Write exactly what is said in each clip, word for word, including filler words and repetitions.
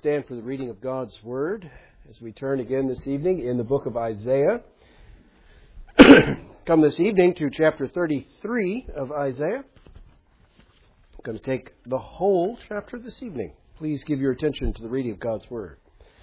stand for the reading of God's Word as we turn again this evening in the book of Isaiah. Come this evening to chapter thirty-three of Isaiah. I'm going to take the whole chapter this evening. Please give your attention to the reading of God's Word.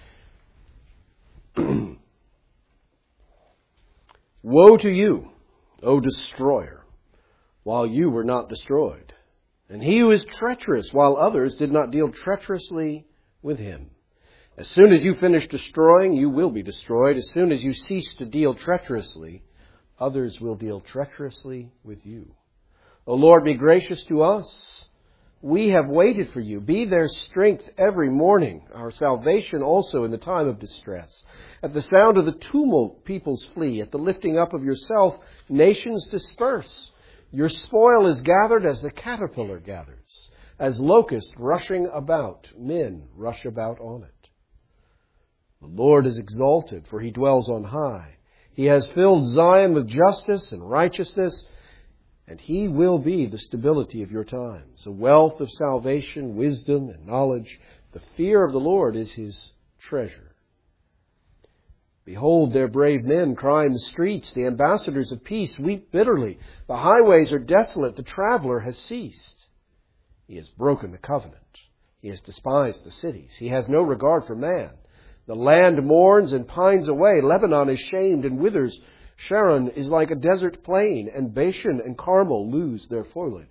Woe to you, O destroyer, while you were not destroyed, and he who is treacherous while others did not deal treacherously with him. As soon as you finish destroying, you will be destroyed. As soon as you cease to deal treacherously, others will deal treacherously with you. O Lord, be gracious to us. We have waited for you. Be their strength every morning, our salvation also in the time of distress. At the sound of the tumult, peoples flee. At the lifting up of yourself, nations disperse. Your spoil is gathered as the caterpillar gathers. As locusts rushing about, men rush about on it. The Lord is exalted, for he dwells on high. He has filled Zion with justice and righteousness, and he will be the stability of your times, a wealth of salvation, wisdom, and knowledge. The fear of the Lord is his treasure. Behold, their brave men cry in the streets. The ambassadors of peace weep bitterly. The highways are desolate. The traveler has ceased. He has broken the covenant. He has despised the cities. He has no regard for man. The land mourns and pines away. Lebanon is shamed and withers. Sharon is like a desert plain, and Bashan and Carmel lose their foliage.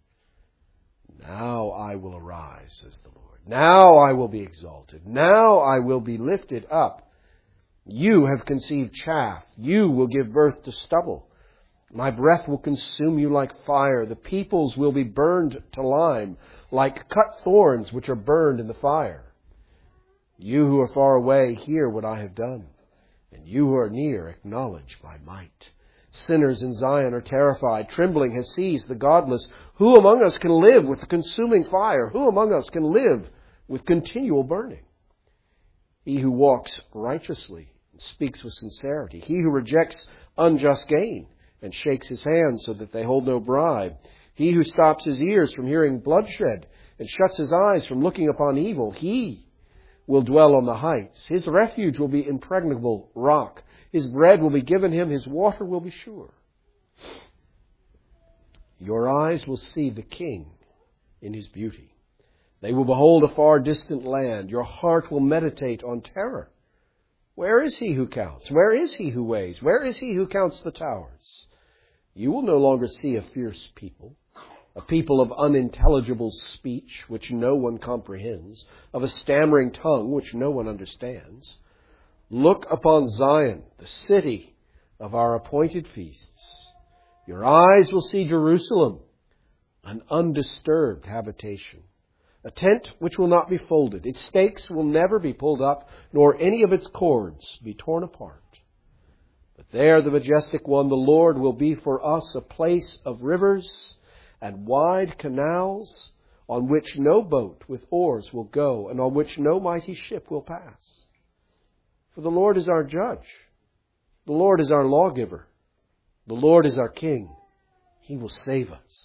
Now I will arise, says the Lord. Now I will be exalted. Now I will be lifted up. You have conceived chaff. You will give birth to stubble. My breath will consume you like fire. The peoples will be burned to lime, like cut thorns which are burned in the fire. You who are far away, hear what I have done. And you who are near, acknowledge my might. Sinners in Zion are terrified. Trembling has seized the godless. Who among us can live with the consuming fire? Who among us can live with continual burning? He who walks righteously and speaks with sincerity. He who rejects unjust gain and shakes his hands so that they hold no bribe. He who stops his ears from hearing bloodshed and shuts his eyes from looking upon evil. He will dwell on the heights. His refuge will be impregnable rock. His bread will be given him. His water will be sure. Your eyes will see the King in his beauty. They will behold a far distant land. Your heart will meditate on terror. Where is he who counts? Where is he who weighs? Where is he who counts the towers? You will no longer see a fierce people, a people of unintelligible speech which no one comprehends, of a stammering tongue which no one understands. Look upon Zion, the city of our appointed feasts. Your eyes will see Jerusalem, an undisturbed habitation. A tent which will not be folded. Its stakes will never be pulled up, nor any of its cords be torn apart. But there the majestic one, the Lord, will be for us a place of rivers and wide canals on which no boat with oars will go, and on which no mighty ship will pass. For the Lord is our judge. The Lord is our lawgiver. The Lord is our king. He will save us.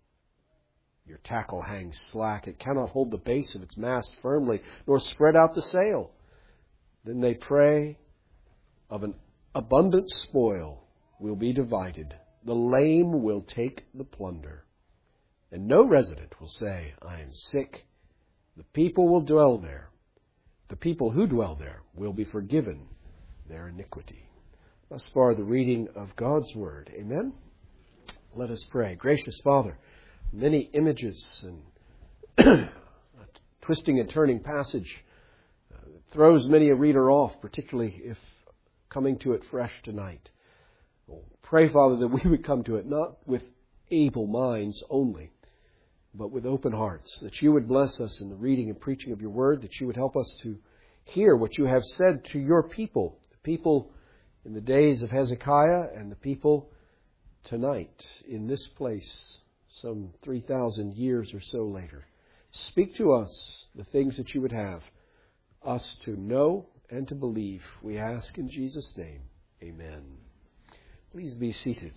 Your tackle hangs slack. It cannot hold the base of its mast firmly, nor spread out the sail. Then they pray, of an abundant spoil will be divided. The lame will take the plunder. And no resident will say, I am sick. The people will dwell there. The people who dwell there will be forgiven their iniquity. Thus far the reading of God's Word. Amen? Let us pray. Gracious Father, many images and a twisting and turning passage uh, throws many a reader off, particularly if coming to it fresh tonight. We'll pray, Father, that we would come to it not with able minds only, but with open hearts, that you would bless us in the reading and preaching of your word, that you would help us to hear what you have said to your people, the people in the days of Hezekiah and the people tonight in this place, some three thousand years or so later. Speak to us the things that you would have us to know and to believe. We ask in Jesus' name. Amen. Please be seated.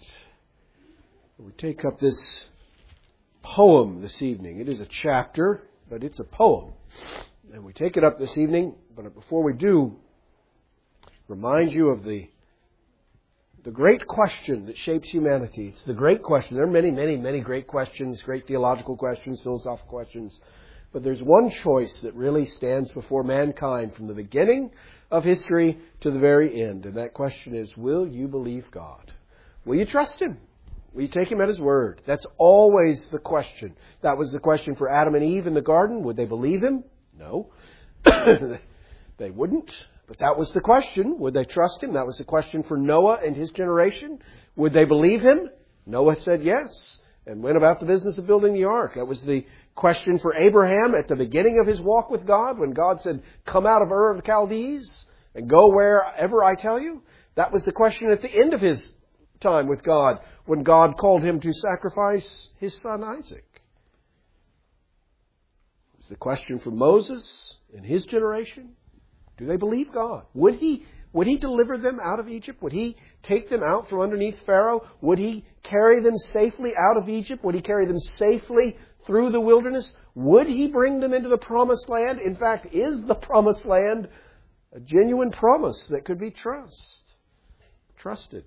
We take up this poem this evening. It is a chapter, but it's a poem. And we take it up this evening, but before we do, remind you of the the great question that shapes humanity. It's the great question. There are many, many, many great questions, great theological questions, philosophical questions. But there's one choice that really stands before mankind from the beginning of history to the very end. And that question is, will you believe God? Will you trust Him? Will you take Him at His word? That's always the question. That was the question for Adam and Eve in the garden. Would they believe Him? No. They wouldn't. But that was the question. Would they trust Him? That was the question for Noah and his generation. Would they believe Him? Noah said yes and went about the business of building the ark. That was the question for Abraham at the beginning of his walk with God when God said, come out of Ur of the Chaldees and go wherever I tell you. That was the question at the end of his time with God when God called him to sacrifice his son Isaac. It was the question for Moses in his generation. Do they believe God? Would he, would he deliver them out of Egypt? Would He take them out from underneath Pharaoh? Would He carry them safely out of Egypt? Would He carry them safely through the wilderness? Would He bring them into the promised land? In fact, is the promised land a genuine promise that could be trust, trusted?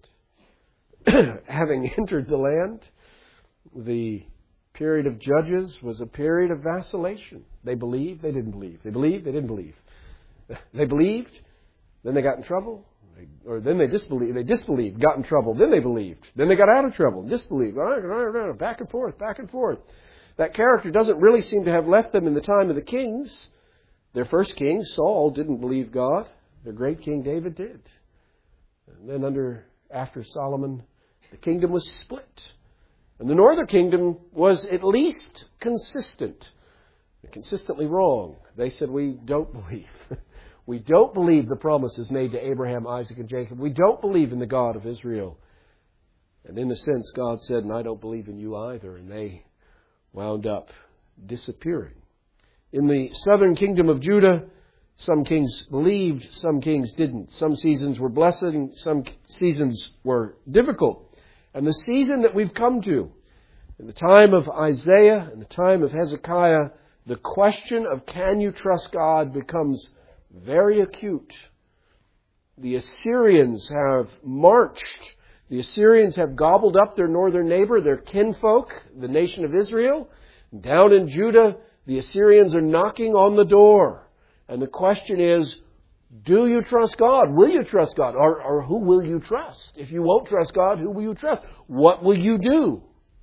Having entered the land, the period of Judges was a period of vacillation. They believed, they didn't believe. They believed, they didn't believe. They believed, then they got in trouble. Or then they disbelieved, they disbelieved, got in trouble. Then they believed. Then they got out of trouble, disbelieved. Back and forth, back and forth. That character doesn't really seem to have left them in the time of the kings. Their first king, Saul, didn't believe God. Their great king, David, did. And then under after Solomon, the kingdom was split. And the northern kingdom was at least consistent. Consistently wrong. They said, we don't believe. We don't believe the promises made to Abraham, Isaac, and Jacob. We don't believe in the God of Israel. And in a sense, God said, and I don't believe in you either. And they wound up disappearing. In the southern kingdom of Judah, some kings believed, some kings didn't. Some seasons were blessed, some seasons were difficult. And the season that we've come to, in the time of Isaiah, in the time of Hezekiah, the question of can you trust God becomes very acute. The Assyrians have marched. The Assyrians have gobbled up their northern neighbor, their kinfolk, the nation of Israel. Down in Judah, the Assyrians are knocking on the door. And the question is, do you trust God? Will you trust God? Or, or who will you trust? If you won't trust God, who will you trust? What will you do?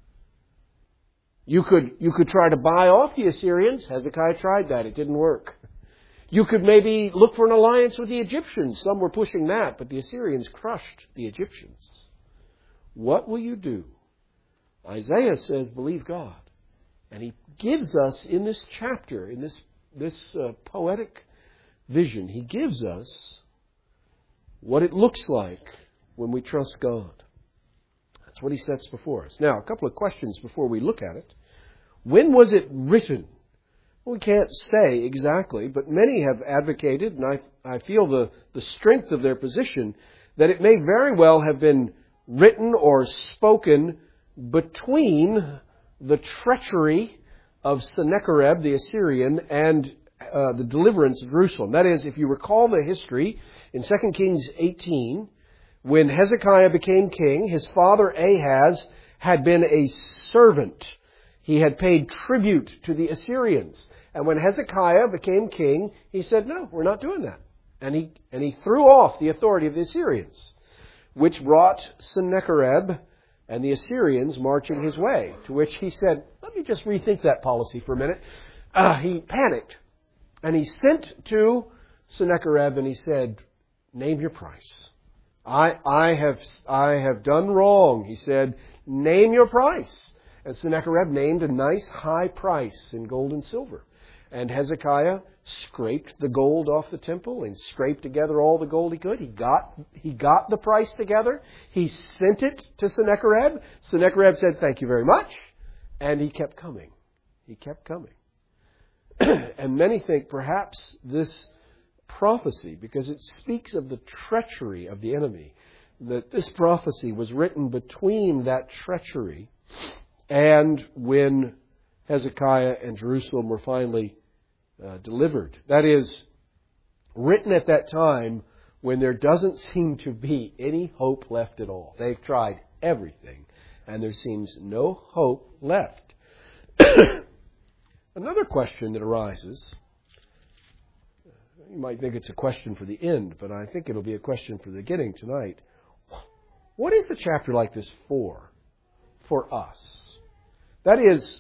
You could, you could try to buy off the Assyrians. Hezekiah tried that. It didn't work. You could maybe look for an alliance with the Egyptians. Some were pushing that, but the Assyrians crushed the Egyptians. What will you do? Isaiah says, believe God. And he gives us in this chapter, in this, this uh, poetic vision, he gives us what it looks like when we trust God. That's what he sets before us. Now, a couple of questions before we look at it. When was it written? Well, we can't say exactly, but many have advocated, and I, I feel the, the strength of their position, that it may very well have been written or spoken between the treachery of Sennacherib, the Assyrian, and uh, the deliverance of Jerusalem. That is, if you recall the history in Second Kings eighteen, when Hezekiah became king, his father Ahaz had been a servant. He had paid tribute to the Assyrians. And when Hezekiah became king, he said, no, we're not doing that. And he, and he threw off the authority of the Assyrians, which brought Sennacherib and the Assyrians marching his way, to which he said, let me just rethink that policy for a minute. Uh, he panicked. And he sent to Sennacherib and he said, name your price. I, I have, I have done wrong. He said, name your price. And Sennacherib named a nice high price in gold and silver. And Hezekiah scraped the gold off the temple and scraped together all the gold he could. He got, he got the price together. He sent it to Sennacherib. Sennacherib said, thank you very much. And he kept coming. He kept coming. And many think perhaps this prophecy, because it speaks of the treachery of the enemy, that this prophecy was written between that treachery and when Hezekiah and Jerusalem were finally uh, delivered. That is, written at that time when there doesn't seem to be any hope left at all. They've tried everything, and there seems no hope left. Another question that arises, you might think it's a question for the end, but I think it'll be a question for the beginning tonight. What is a chapter like this for? For us. That is,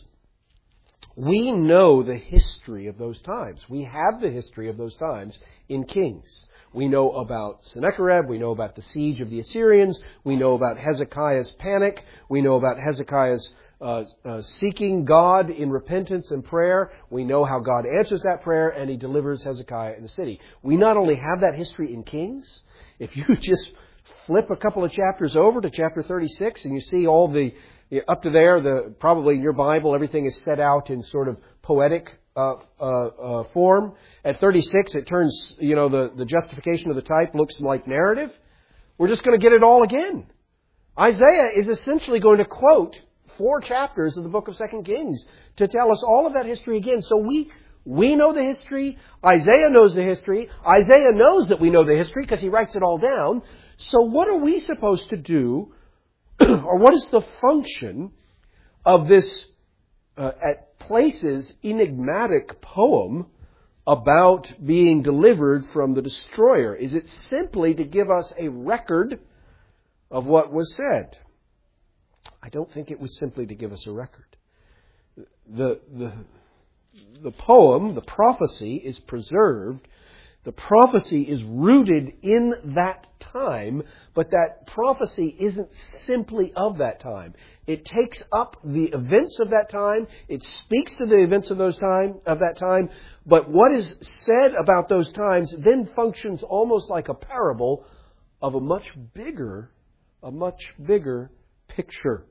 we know the history of those times. We have the history of those times in Kings. We know about Sennacherib. We know about the siege of the Assyrians. We know about Hezekiah's panic. We know about Hezekiah's uh, uh, seeking God in repentance and prayer. We know how God answers that prayer, and He delivers Hezekiah in the city. We not only have that history in Kings. If you just flip a couple of chapters over to chapter thirty-six, and you see all the up to there, the probably in your Bible, everything is set out in sort of poetic uh, uh, uh, form. At thirty-six, it turns, you know, the, the justification of the type looks like narrative. We're just going to get it all again. Isaiah is essentially going to quote four chapters of the book of Second Kings to tell us all of that history again. So we we know the history. Isaiah knows the history. Isaiah knows that we know the history because he writes it all down. So what are we supposed to do, or what is the function of this, uh, at places, enigmatic poem about being delivered from the destroyer? Is it simply to give us a record of what was said? I don't think it was simply to give us a record. The, the, the poem, the prophecy, is preserved. The prophecy is rooted in that time, but that prophecy isn't simply of that time. It takes up the events of that time. It speaks to the events of those time of that time. But what is said about those times then functions almost like a parable of a much bigger, a much bigger picture.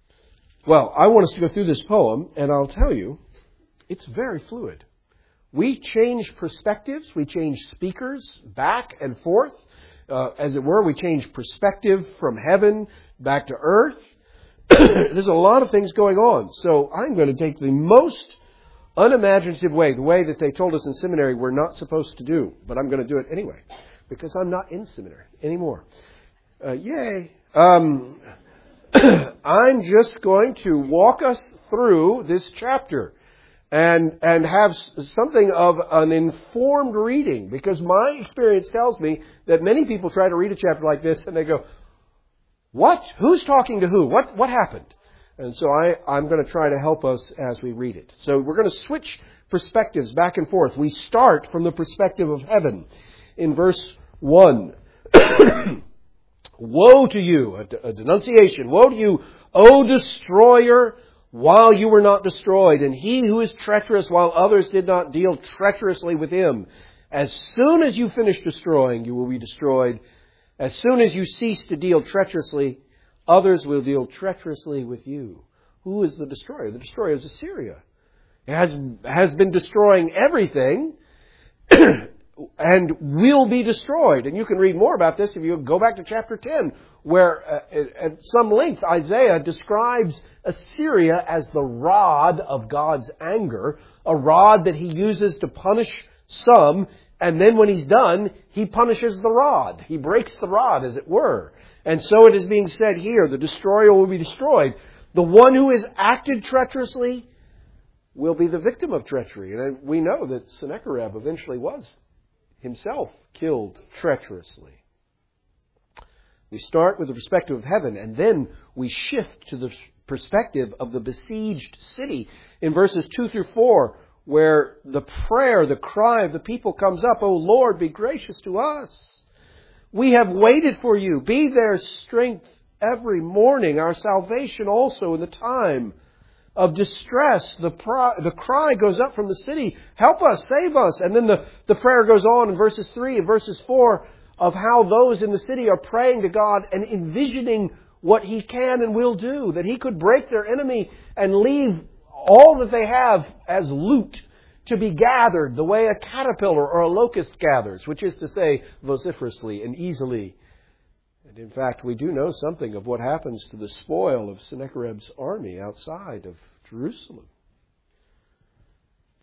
Well, I want us to go through this poem, and I'll tell you, it's very fluid. We change perspectives, we change speakers back and forth. Uh, as it were, we change perspective from heaven back to earth. There's a lot of things going on. So I'm going to take the most unimaginative way, the way that they told us in seminary we're not supposed to do. But I'm going to do it anyway, because I'm not in seminary anymore. Uh, yay. Um, I'm just going to walk us through this chapter. And and have something of an informed reading, because my experience tells me that many people try to read a chapter like this and they go, what? Who's talking to who? What what happened? And so I, I'm going to try to help us as we read it. So we're going to switch perspectives back and forth. We start from the perspective of heaven in verse one. Woe to you, a, a denunciation. Woe to you, O destroyer, while you were not destroyed, and he who is treacherous while others did not deal treacherously with him. As soon as you finish destroying, you will be destroyed. As soon as you cease to deal treacherously, others will deal treacherously with you. Who is the destroyer? The destroyer is Assyria. It has, has been destroying everything and will be destroyed. And you can read more about this if you go back to chapter ten, where uh, at some length Isaiah describes Assyria as the rod of God's anger, a rod that he uses to punish some, and then when he's done, he punishes the rod. He breaks the rod, as it were. And so it is being said here, the destroyer will be destroyed. The one who has acted treacherously will be the victim of treachery. And we know that Sennacherib eventually was himself killed treacherously. We start with the perspective of heaven, and then we shift to the perspective of the besieged city in verses two through four, where the prayer, the cry of the people comes up, O Lord, be gracious to us. We have waited for you. Be their strength every morning, our salvation also in the time of distress. The, pri- the cry goes up from the city, help us, save us. And then the, the prayer goes on in verses three and verses four of how those in the city are praying to God and envisioning what He can and will do, that He could break their enemy and leave all that they have as loot to be gathered the way a caterpillar or a locust gathers, which is to say, vociferously and easily. And in fact, we do know something of what happens to the spoil of Sennacherib's army outside of Jerusalem.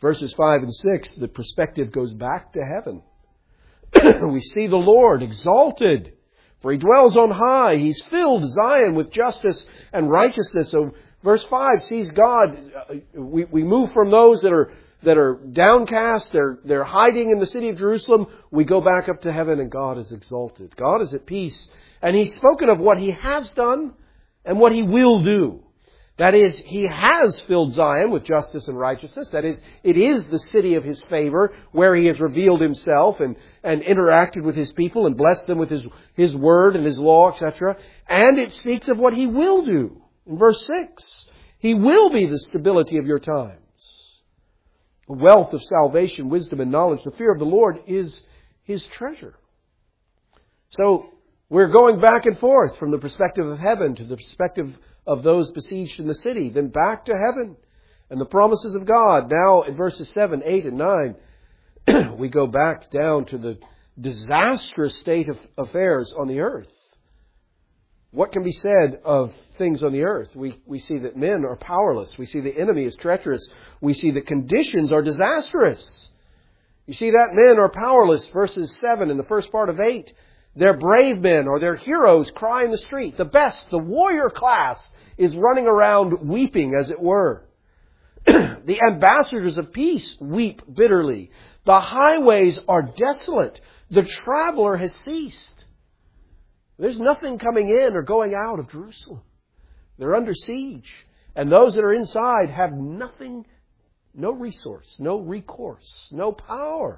Verses five and six, the perspective goes back to heaven. We see the Lord exalted, for He dwells on high. He's filled Zion with justice and righteousness. So verse five sees God. We, we move from those that are that are downcast, they're, they're hiding in the city of Jerusalem. We go back up to heaven and God is exalted. God is at peace. And He's spoken of what He has done and what He will do. That is, He has filled Zion with justice and righteousness. That is, it is the city of His favor where He has revealed Himself and, and interacted with His people and blessed them with His, His word and His law, et cetera. And it speaks of what He will do. In verse six, He will be the stability of your times. The wealth of salvation, wisdom, and knowledge. The fear of the Lord is His treasure. So, we're going back and forth from the perspective of heaven to the perspective of those besieged in the city, then back to heaven and the promises of God. Now, in verses seven, eight, and nine, we go back down to the disastrous state of affairs on the earth. What can be said of things on the earth? We, we see that men are powerless. We see the enemy is treacherous. We see that conditions are disastrous. You see that men are powerless. Verses seven and the first part of eight. Their brave men or their heroes cry in the street. The best, the warrior class is running around weeping, as it were. The ambassadors of peace weep bitterly. The highways are desolate. The traveler has ceased. There's nothing coming in or going out of Jerusalem. They're under siege. And those that are inside have nothing, no resource, no recourse, no power.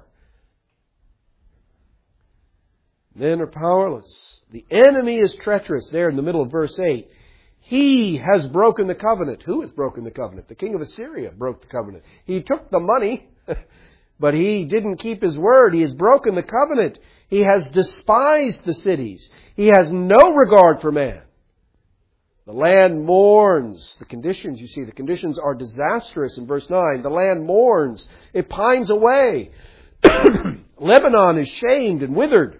Men are powerless. The enemy is treacherous. There in the middle of verse eight. He has broken the covenant. Who has broken the covenant? The king of Assyria broke the covenant. He took the money, but he didn't keep his word. He has broken the covenant. He has despised the cities. He has no regard for man. The land mourns. The conditions, you see, the conditions are disastrous in verse nine. The land mourns. It pines away. Lebanon is shamed and withered.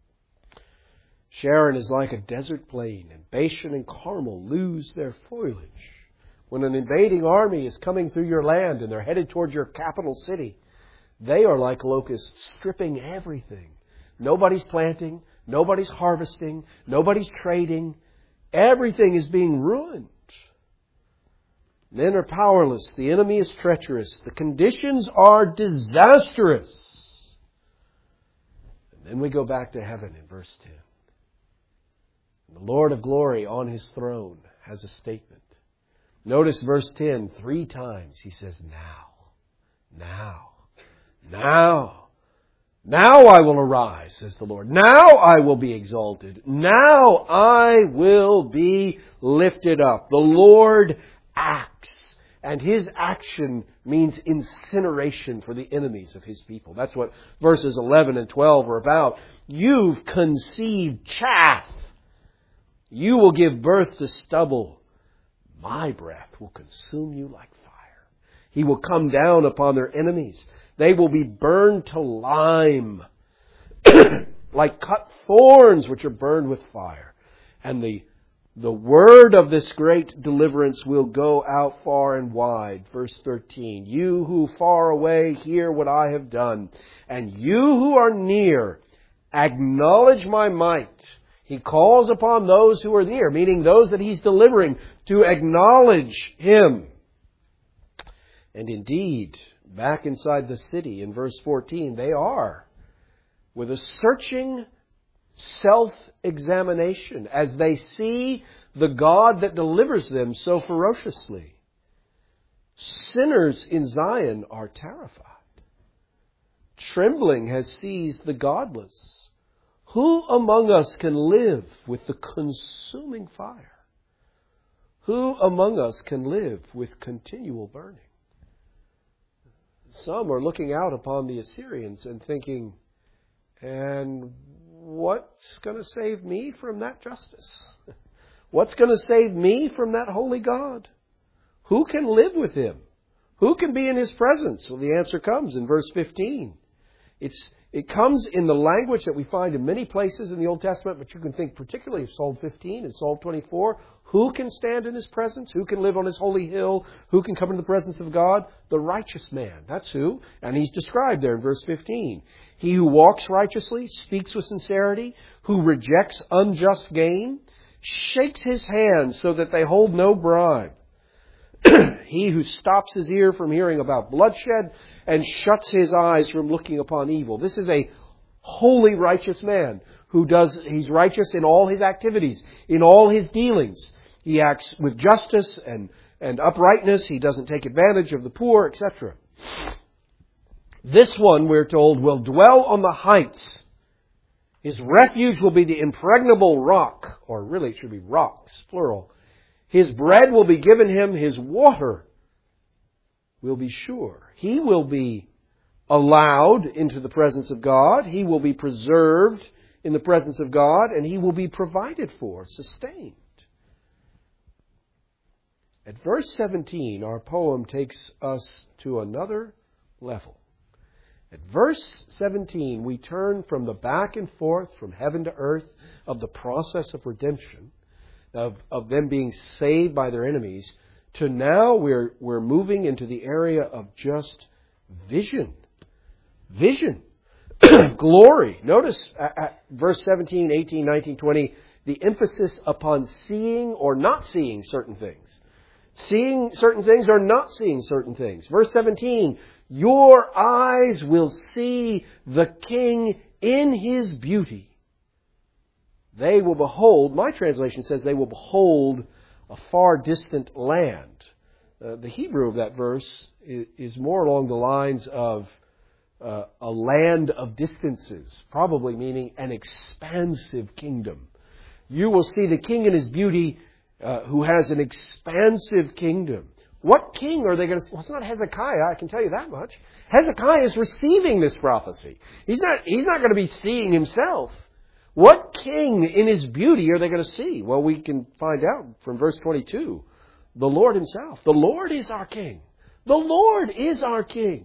Sharon is like a desert plain, and Bashan and Carmel lose their foliage. When an invading army is coming through your land and they're headed toward your capital city, they are like locusts stripping everything. Nobody's planting, nobody's harvesting, nobody's trading. Everything is being ruined. Men are powerless. The enemy is treacherous. The conditions are disastrous. And then we go back to heaven in verse ten. The Lord of glory on His throne has a statement. Notice verse ten, three times He says, now, now, now, now I will arise, says the Lord. Now I will be exalted. Now I will be lifted up. The Lord acts. And His action means incineration for the enemies of His people. That's what verses eleven and twelve are about. You've conceived chaff. You will give birth to stubble. My breath will consume you like fire. He will come down upon their enemies. They will be burned to lime, like cut thorns which are burned with fire. And the, the word of this great deliverance will go out far and wide. Verse thirteen, you who far away hear what I have done, and you who are near acknowledge my might. He calls upon those who are near, meaning those that He's delivering, to acknowledge Him. And indeed, back inside the city in verse fourteen, they are, with a searching self-examination as they see the God that delivers them so ferociously. Sinners in Zion are terrified. Trembling has seized the godless. Who among us can live with the consuming fire? Who among us can live with continual burning? Some are looking out upon the Assyrians and thinking, and what's going to save me from that justice? What's going to save me from that holy God? Who can live with Him? Who can be in His presence? Well, the answer comes in verse fifteen. It's, It comes in the language that we find in many places in the Old Testament, but you can think particularly of Psalm fifteen and Psalm twenty-four. Who can stand in His presence? Who can live on His holy hill? Who can come into the presence of God? The righteous man. That's who. And He's described there in verse fifteen. He who walks righteously, speaks with sincerity, who rejects unjust gain, shakes his hands so that they hold no bribe. He who stops his ear from hearing about bloodshed and shuts his eyes from looking upon evil. This is a holy, righteous man who does, he's righteous in all his activities, in all his dealings. He acts with justice and, and uprightness. He doesn't take advantage of the poor, et cetera. This one, we're told, will dwell on the heights. His refuge will be the impregnable rock, or really it should be rocks, plural. His bread will be given him, his water will be sure. He will be allowed into the presence of God. He will be preserved in the presence of God, and he will be provided for, sustained. At verse seventeen, our poem takes us to another level. At verse seventeen, we turn from the back and forth, from heaven to earth, of the process of redemption, Of, of them being saved by their enemies, to now we're, we're moving into the area of just vision. Vision. Glory. Notice at, at verse seventeen, eighteen, nineteen, twenty, the emphasis upon seeing or not seeing certain things. Seeing certain things or not seeing certain things. Verse seventeen, your eyes will see the King in His beauty. They will behold, my translation says they will behold a far distant land. Uh, the Hebrew of that verse is, is more along the lines of uh, a land of distances, probably meaning an expansive kingdom. You will see the King in His beauty uh, who has an expansive kingdom. What king are they going to see? Well, it's not Hezekiah, I can tell you that much. Hezekiah is receiving this prophecy. He's not, he's not going to be seeing himself. What king in His beauty are they going to see? Well, we can find out from verse twenty-two. The Lord Himself. The Lord is our King. The Lord is our King.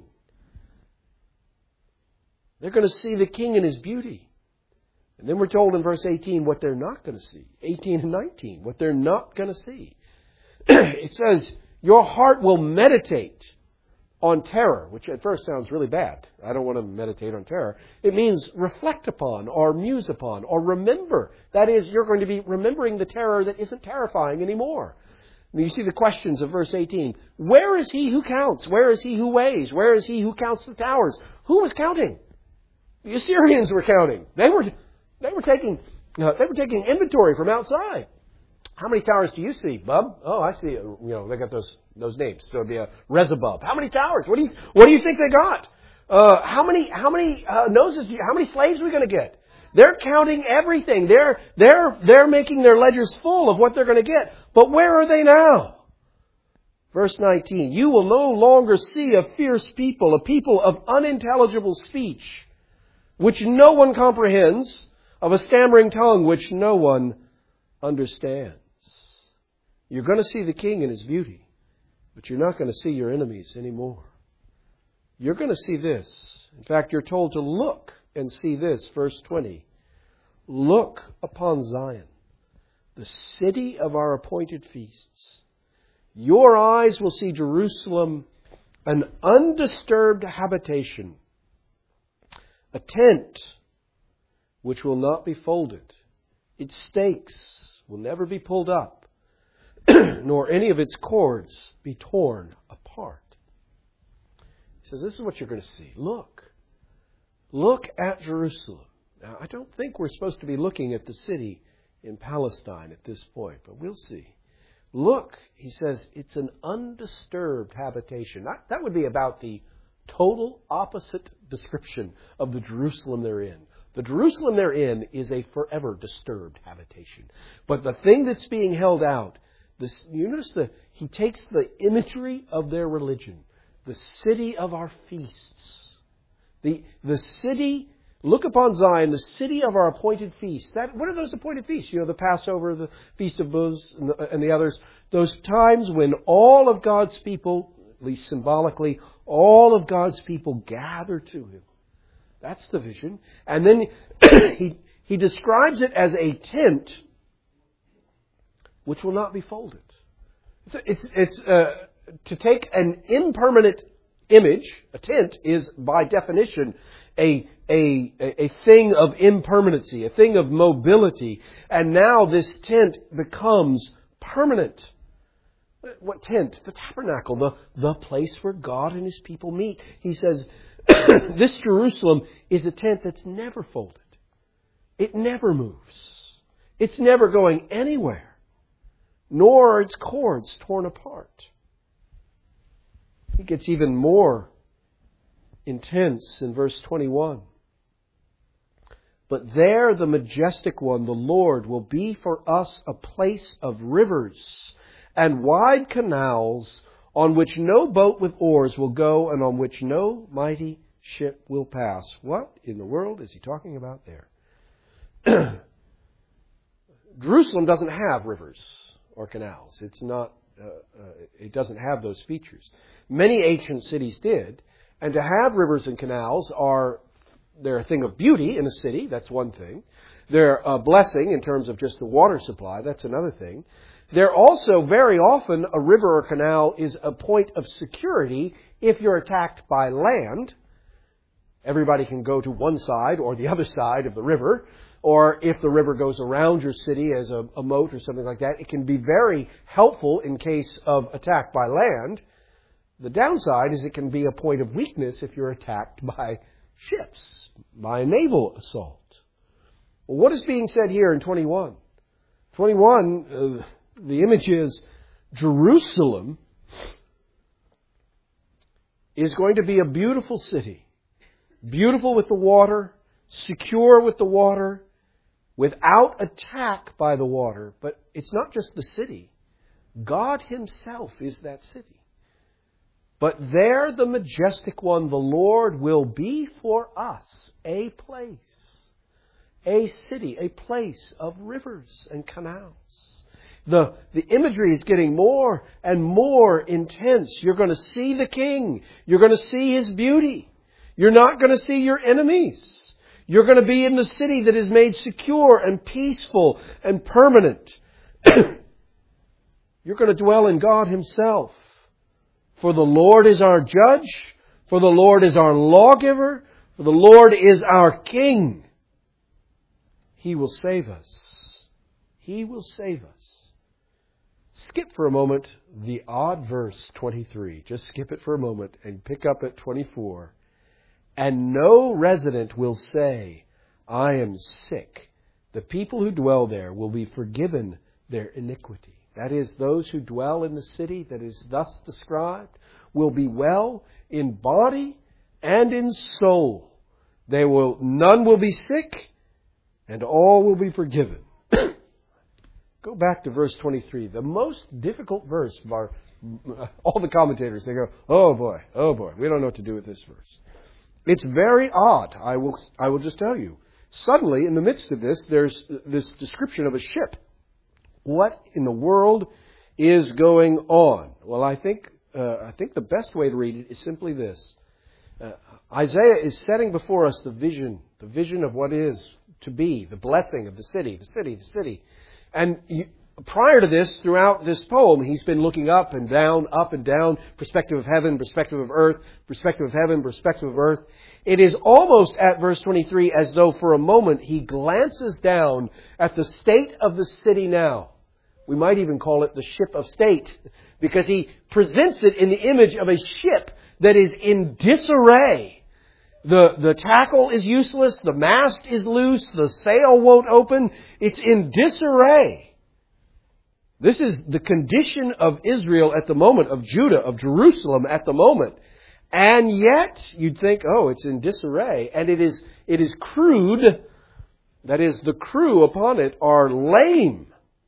They're going to see the King in His beauty. And then we're told in verse eighteen what they're not going to see. eighteen and nineteen, what they're not going to see. It says, your heart will meditate on terror, which at first sounds really bad. I don't want to meditate on terror. It means reflect upon or muse upon or remember. That is, you're going to be remembering the terror that isn't terrifying anymore. And you see the questions of verse eighteen. Where is He who counts? Where is He who weighs? Where is He who counts the towers? Who was counting? The Assyrians were counting. They were, they were taking, uh, they were taking inventory from outside. How many towers do you see, bub? Oh, I see. You know, they got those those names. So it'd be a Rezabub. How many towers? What do you What do you think they got? Uh, how many How many uh, noses? Do you, how many slaves are we going to get? They're counting everything. They're they're they're making their ledgers full of what they're going to get. But where are they now? Verse nineteen. You will no longer see a fierce people, a people of unintelligible speech, which no one comprehends, of a stammering tongue which no one understands. You're going to see the King in His beauty, but you're not going to see your enemies anymore. You're going to see this. In fact, you're told to look and see this. Verse twenty. Look upon Zion, the city of our appointed feasts. Your eyes will see Jerusalem, an undisturbed habitation, a tent which will not be folded. Its stakes will never be pulled up, nor any of its cords be torn apart. He says, this is what you're going to see. Look. Look at Jerusalem. Now, I don't think we're supposed to be looking at the city in Palestine at this point, but we'll see. Look, he says, it's an undisturbed habitation. That, that would be about the total opposite description of the Jerusalem they're in. The Jerusalem they're in is a forever disturbed habitation. But the thing that's being held out, this, you notice that he takes the imagery of their religion, the city of our feasts, the the city. Look upon Zion, the city of our appointed feasts. That what are those appointed feasts? You know, the Passover, the Feast of Booths, and the, and the others. Those times when all of God's people, at least symbolically, all of God's people gather to Him. That's the vision. And then he, he describes it as a tent which will not be folded. It's, it's, it's uh, to take an impermanent image. A tent is, by definition, a, a, a thing of impermanency, a thing of mobility. And now this tent becomes permanent. What tent? The tabernacle, the, the place where God and His people meet. He says, this Jerusalem is a tent that's never folded. It never moves. It's never going anywhere. Nor are its cords torn apart. It gets even more intense in verse twenty-one. But there the majestic one, the Lord, will be for us a place of rivers and wide canals on which no boat with oars will go and on which no mighty ship will pass. What in the world is he talking about there? Jerusalem doesn't have rivers or canals. It's not. Uh, uh, it doesn't have those features. Many ancient cities did, and to have rivers and canals are they're a thing of beauty in a city. That's one thing. They're a blessing in terms of just the water supply. That's another thing. They're also very often a river or canal is a point of security if you're attacked by land. Everybody can go to one side or the other side of the river. Or if the river goes around your city as a, a moat or something like that, it can be very helpful in case of attack by land. The downside is it can be a point of weakness if you're attacked by ships, by a naval assault. Well, what is being said here in twenty-one? twenty-one, uh, the image is Jerusalem is going to be a beautiful city. Beautiful with the water, secure with the water, without attack by the water. But it's not just the city. God Himself is that city. But there the majestic one, the Lord, will be for us a place, a city, a place of rivers and canals. The, the imagery is getting more and more intense. You're going to see the King. You're going to see His beauty. You're not going to see your enemies. You're going to be in the city that is made secure and peaceful and permanent. You're going to dwell in God Himself. For the Lord is our judge. For the Lord is our lawgiver. For the Lord is our King. He will save us. He will save us. Skip for a moment the odd verse twenty-three. Just skip it for a moment and pick up at twenty-four. And no resident will say, I am sick. The people who dwell there will be forgiven their iniquity. That is, those who dwell in the city that is thus described will be well in body and in soul. They will, none will be sick, and all will be forgiven. Go back to verse twenty-three, the most difficult verse of our, all the commentators. They go, oh boy, oh boy, we don't know what to do with this verse. It's very odd, I will, I will just tell you. Suddenly, in the midst of this, there's this description of a ship. What in the world is going on? Well, I think uh, I think the best way to read it is simply this. Uh, Isaiah is setting before us the vision, the vision of what is to be, the blessing of the city, the city, the city. And you, prior to this, throughout this poem, he's been looking up and down, up and down, perspective of heaven, perspective of earth, perspective of heaven, perspective of earth. It is almost at verse twenty-three as though for a moment he glances down at the state of the city now. We might even call it the ship of state, because he presents it in the image of a ship that is in disarray. The, the tackle is useless, the mast is loose, the sail won't open. It's in disarray. This is the condition of Israel at the moment, of Judah, of Jerusalem at the moment. And yet, you'd think, oh, it's in disarray. And it is, it is crude. That is, the crew upon it are lame.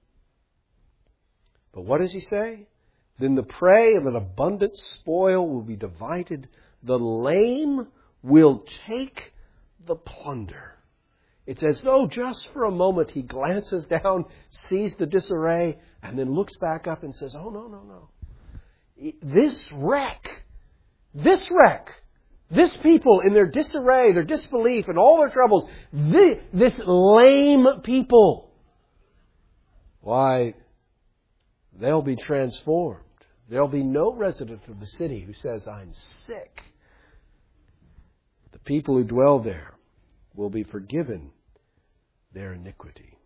But what does he say? Then the prey of an abundant spoil will be divided. The lame will take the plunder. It's as though just for a moment he glances down, sees the disarray, and then looks back up and says, oh, no, no, no. This wreck, this wreck This people in their disarray, their disbelief, and all their troubles, this, this lame people, why, they'll be transformed. There'll be no resident of the city who says, I'm sick. The people who dwell there will be forgiven their iniquity.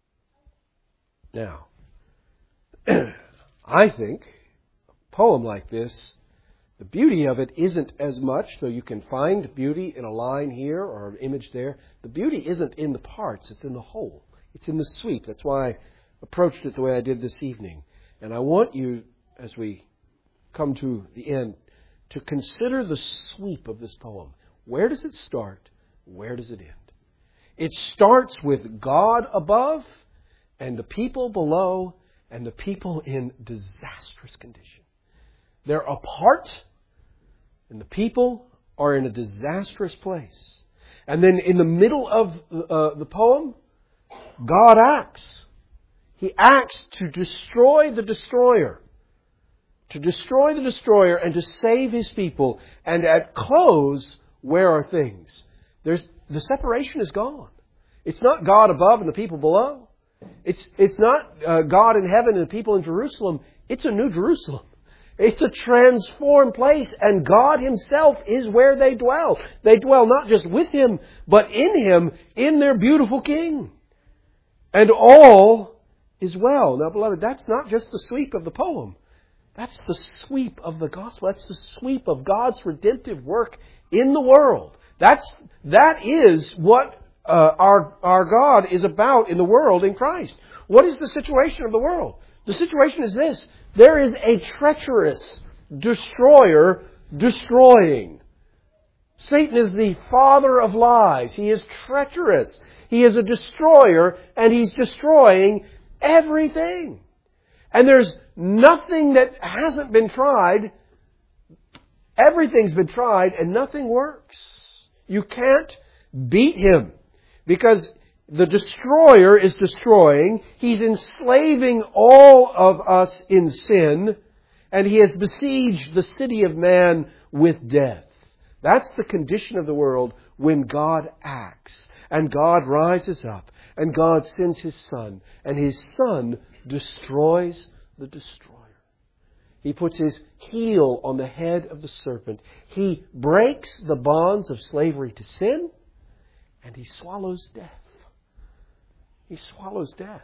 Now, I think a poem like this, the beauty of it isn't as much, though you can find beauty in a line here or an image there. The beauty isn't in the parts, it's in the whole. It's in the sweep. That's why I approached it the way I did this evening. And I want you, as we come to the end, to consider the sweep of this poem. Where does it start? Where does it end? It starts with God above and the people below and the people in disastrous condition. They're apart and the people are in a disastrous place. And then in the middle of uh, the poem, God acts. He acts to destroy the destroyer. To destroy the destroyer and to save His people. And at close, where are things? There's the separation is gone. It's not God above and the people below. It's it's not uh, God in heaven and the people in Jerusalem. It's a new Jerusalem. It's a transformed place, and God Himself is where they dwell. They dwell not just with Him, but in Him, in their beautiful King. And all is well. Now, beloved, that's not just the sweep of the poem. That's the sweep of the gospel. That's the sweep of God's redemptive work in the world. That's that is what uh, our our God is about in the world in Christ. What is the situation of the world? The situation is this. There is a treacherous destroyer destroying. Satan is the father of lies. He is treacherous. He is a destroyer, and he's destroying everything. And there's nothing that hasn't been tried. Everything's been tried, and nothing works. You can't beat him because the destroyer is destroying. He's enslaving all of us in sin, and he has besieged the city of man with death. That's the condition of the world when God acts, and God rises up, and God sends His Son, and His Son destroys the destroyer. He puts His heel on the head of the serpent. He breaks the bonds of slavery to sin, and He swallows death. He swallows death.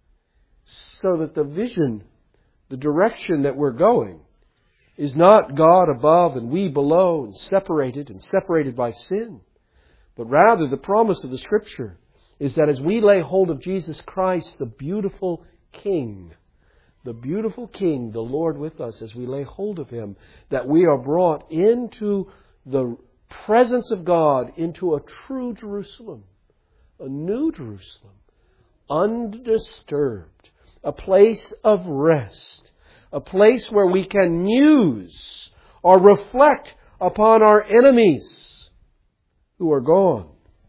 So that the vision, the direction that we're going, is not God above and we below and separated and separated by sin. But rather the promise of the Scripture is that as we lay hold of Jesus Christ, the beautiful King, the beautiful King, the Lord with us, as we lay hold of Him, that we are brought into the presence of God, into a true Jerusalem, a new Jerusalem, undisturbed, a place of rest, a place where we can muse or reflect upon our enemies who are gone.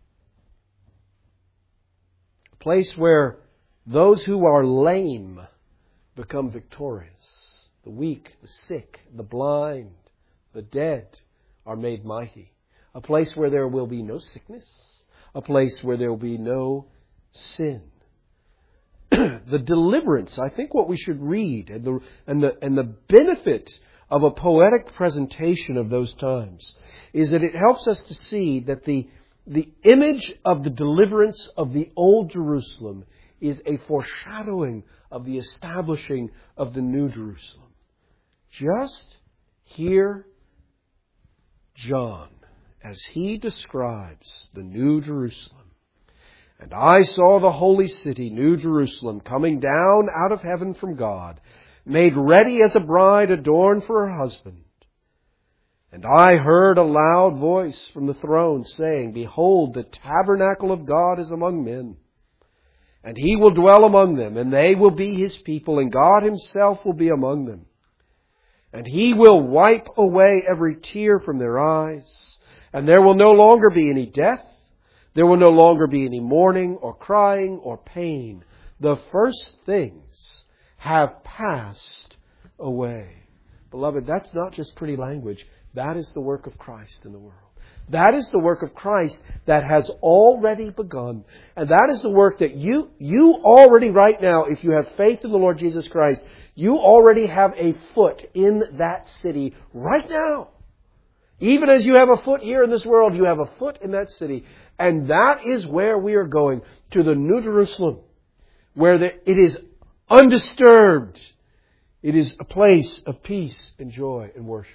A place where those who are lame become victorious. The weak, the sick, the blind, the dead are made mighty. A place where there will be no sickness. A place where there will be no sin. The deliverance, I think what we should read, and the, and the, and the benefit of a poetic presentation of those times is that it helps us to see that the, the image of the deliverance of the old Jerusalem is a foreshadowing of the establishing of the new Jerusalem. Just hear John as he describes the new Jerusalem. And I saw the holy city, New Jerusalem, coming down out of heaven from God, made ready as a bride adorned for her husband. And I heard a loud voice from the throne saying, Behold, the tabernacle of God is among men. And He will dwell among them, and they will be His people, and God Himself will be among them. And He will wipe away every tear from their eyes, and there will no longer be any death. There will no longer be any mourning or crying or pain. The first things have passed away. Beloved, that's not just pretty language. That is the work of Christ in the world. That is the work of Christ that has already begun. And that is the work that you, you already right now, if you have faith in the Lord Jesus Christ, you already have a foot in that city right now. Even as you have a foot here in this world, you have a foot in that city. And that is where we are going, to the New Jerusalem, where the, it is undisturbed. It is a place of peace and joy and worship.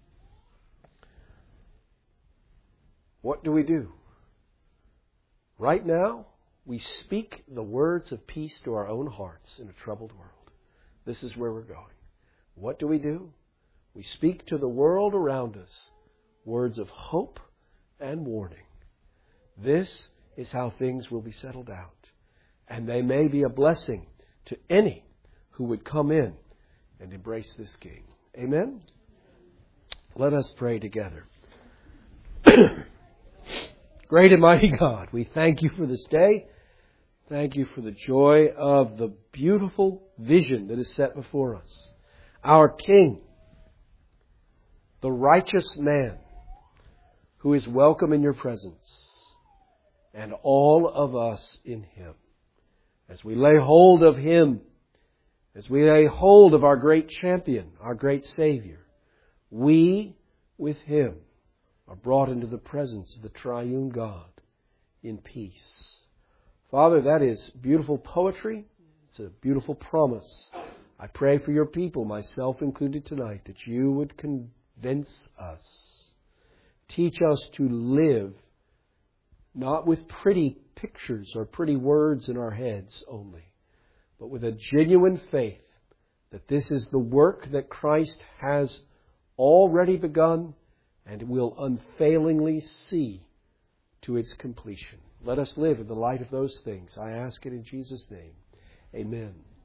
What do we do? Right now, we speak the words of peace to our own hearts in a troubled world. This is where we're going. What do we do? We speak to the world around us words of hope and warning. This is how things will be settled out. And they may be a blessing to any who would come in and embrace this King. Amen? Let us pray together. Great and mighty God, we thank You for this day. Thank You for the joy of the beautiful vision that is set before us. Our King, the righteous man who is welcome in Your presence, and all of us in Him. As we lay hold of Him, as we lay hold of our great champion, our great Savior, we with Him are brought into the presence of the triune God in peace. Father, that is beautiful poetry. It's a beautiful promise. I pray for Your people, myself included tonight, that You would convince us. Teach us to live not with pretty pictures or pretty words in our heads only, but with a genuine faith that this is the work that Christ has already begun and will unfailingly see to its completion. Let us live in the light of those things. I ask it in Jesus' name. Amen.